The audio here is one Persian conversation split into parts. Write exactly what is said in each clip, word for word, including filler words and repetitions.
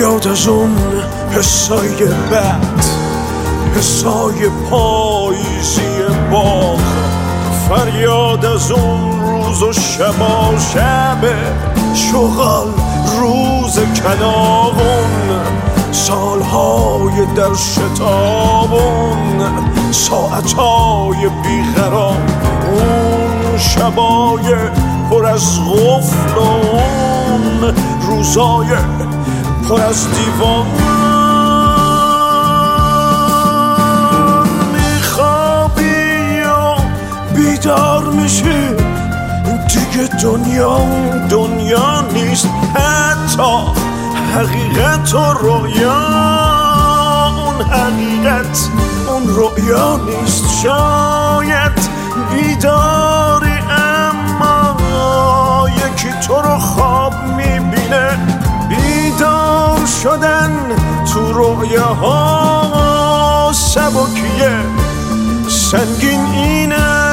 فریاد از اون حسای بد، حسای پاییزی باغ، فریاد از اون روز و شبا شب شغال، روز کلاغون، سالهای در شتابون، ساعتهای بیقرار، اون شبای پر از غفل و اون روزای پر از دیوان. میخوابی و بیدار میشی، دیگه دنیا دنیا نیست، حتی حقیقت و رویا اون حقیقت اون رویا نیست. شاید بیداری اما یکی تو رو خواب میبینه. بیدار شدن تو رویاها سبکیه، سنگین اینه.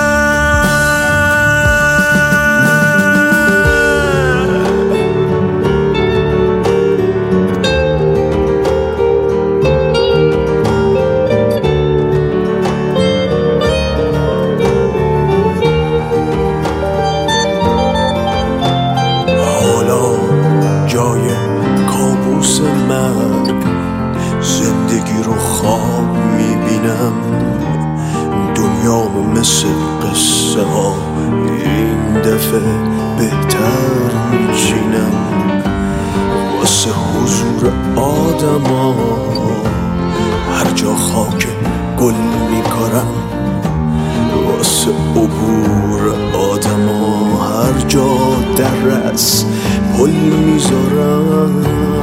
زندگی رو خواب میبینم، دنیامو مثل قصه ها این دفعه بهتر میچینم. واسه حضور آدم ها هر جا خاک گل میکارم، واسه عبور آدم ها هر جا درس پل میذارم.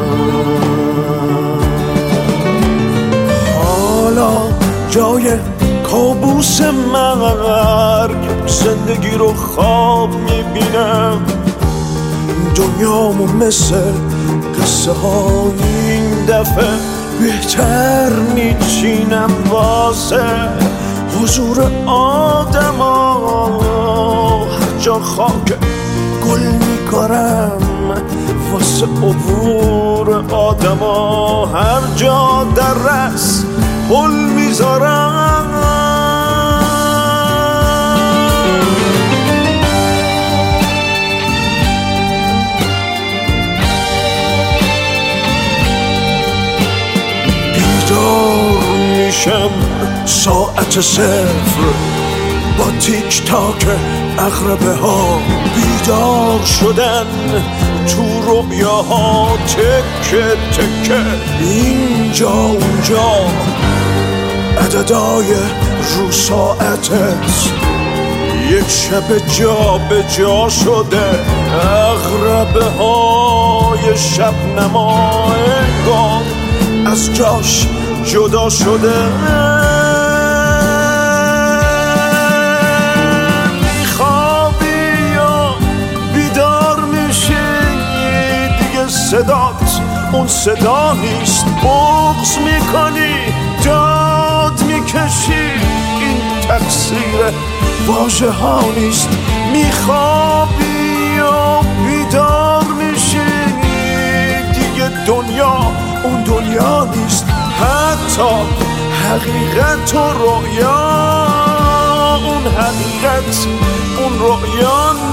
حالا جای کابوس مرگ زندگی رو خواب میبینم، دنیامو مثل قصه ها این دفعه بهتر میچینم. واسه حضور آدم ها هر جا خاک گل میکارم، واسه عبور آدم ها هر جا درس پل میذارم. بیدار میشم ساعت صفر با تیک تاک اقربه ها، بیدار شدن تو رویاها تکه تکه، اینجا اونجا عددای رو ساعتت یک شب جا به جا شده. اقربه های شب نما انگار از جاش جدا شده. میخوابی یا بیدار میشی، دیگه صدات اون صدا نیست. بغض میکنی، داد میکشی، این تقصیر واژه ها نیست. میخوابی و بیدار میشی، دیگه دنیا اون دنیا نیست، حتی حقیقت و رویا اون حقیقت اون رویا